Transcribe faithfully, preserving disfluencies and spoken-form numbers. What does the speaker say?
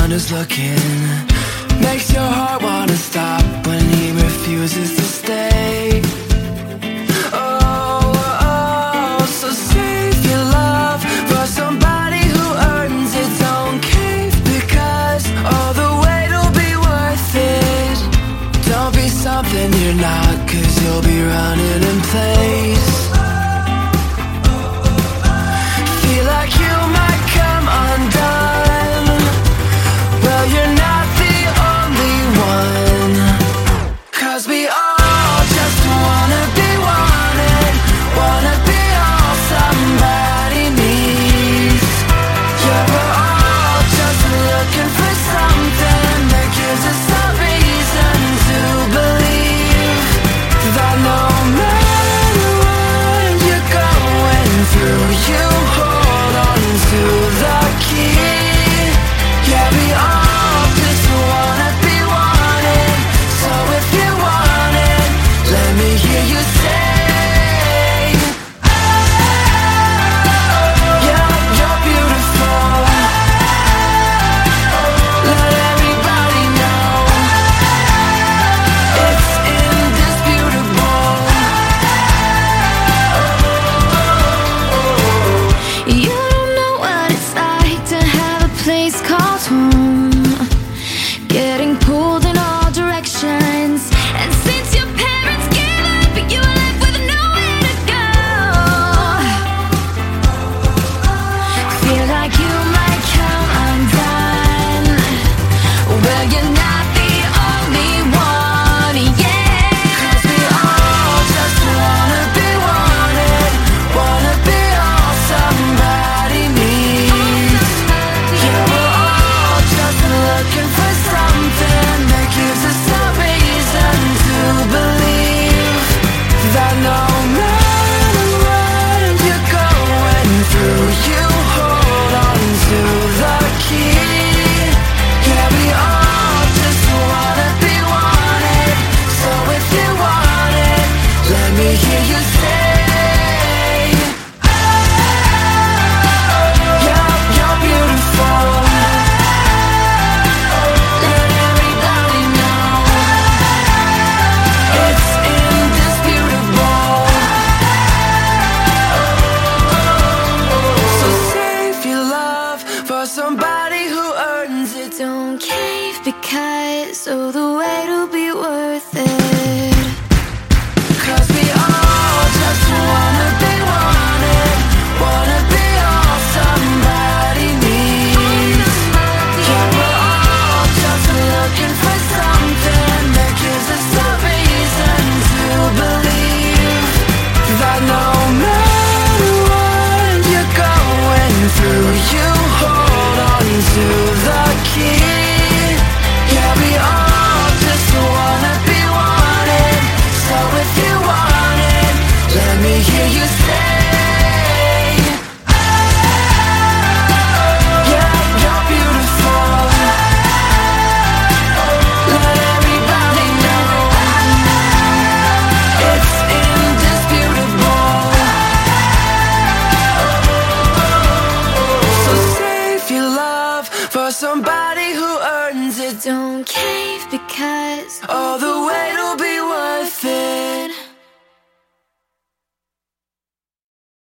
everyone is looking. Makes your heart wanna stop when he refuses to stay. Oh, oh, so save your love for somebody who earns it. Don't cave because all the weight will be worth it. Don't be something you're not, cause you'll be running in place. Feel like you might come undone. Well, you're not the only one, cause we all just wanna be wanted, wanna be all somebody needs. Yeah, we're all just looking for something that gives us a reason to believe that no matter what you're going through, you hold on to the key. Yeah, we all just wanna be wanted. So if you want it, let me hear you say, yeah, you're beautiful. Let everybody know it's indisputable. You don't know what it's like to have a place called home, getting pulled in all directions. And since your parents gave up, you were left with nowhere to go. Feel like you might come undone. Well, you're not the only one, yeah. Cause we all just wanna be wanted, wanna be all somebody needs. Yeah, we're all just looking for something that gives us a reason to believe that no matter what you're going through, you hold on to the key. Yeah, we all just wanna be wanted. So if you want it, let me hear you say, yeah, you're beautiful. Let everybody know it's indisputable. So save your love for somebody who earns it. Don't cave because oh, the wait will be worth it. Cause we all just wanna be wanted, wanna be all somebody needs. Yeah, we're all just looking for something that gives us a reason to believe that no matter what you're going through, you hold on to the key. Yeah, we all just wanna be wanted. So if you want it, let me hear you say, yeah, you're beautiful. Let everybody know it's indisputable. So save your love for somebody who earns it. Don't cave because all the